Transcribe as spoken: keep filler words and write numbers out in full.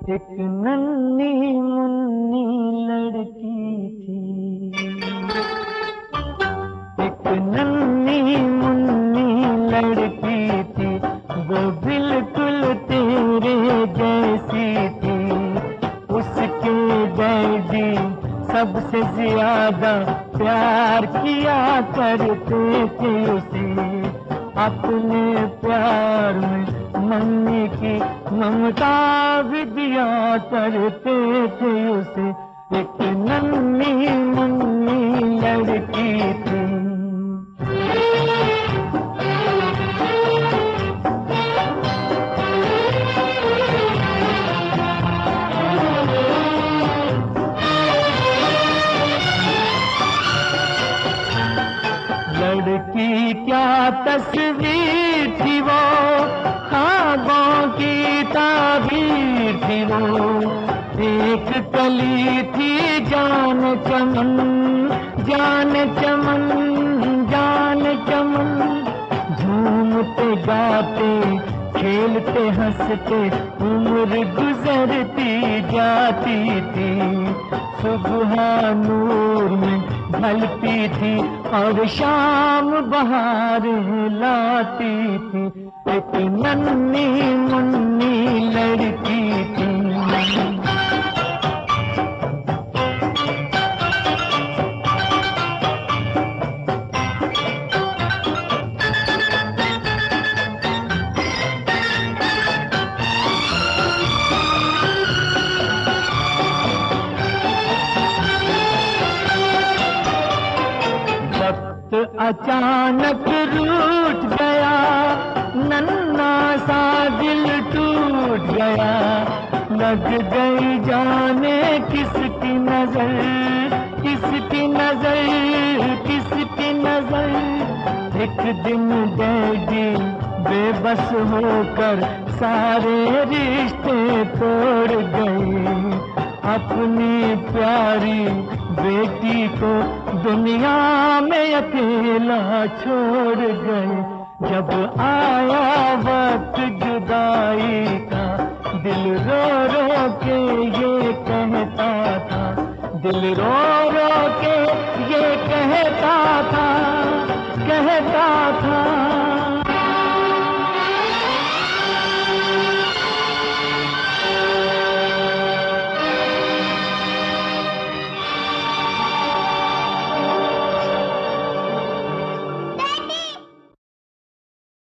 एक नन्ही मुन्नी लड़की थी, एक नन्ही मुन्नी लड़की थी, वो बिल्कुल तेरे जैसी थी। उसके डैडी सबसे ज्यादा प्यार किया करते थे उसे, अपने प्यार में मम्मी की ममता भी दिया करते थे उसे। एक नन्ही मुन्नी लड़की थी। लड़की क्या तस्वीर थी वो, ख्वाबों की ताबीर थी वो। एक कली थी जान चमन, जान चमन, जान चमन। झूमते गाते खेलते हंसते उम्र गुजरती जाती थी। सुबह नूर में ढलती थी और शाम बहार लाती थी। एक नन्ही मुन्नी लड़की थी। अचानक रूठ गया, नन्हा सा दिल टूट गया। लग गई जाने किसकी नजर, किसकी नजर, किसकी नजर। एक दिन डैडी बेबस होकर सारे रिश्ते तोड़ गए। अपनी प्यारी बेटी को दुनिया में अकेला छोड़ गए। जब आया वक्त जुदाई का, दिल रो रो के ये कहता था, दिल रो रो के ये कहता था, कहता था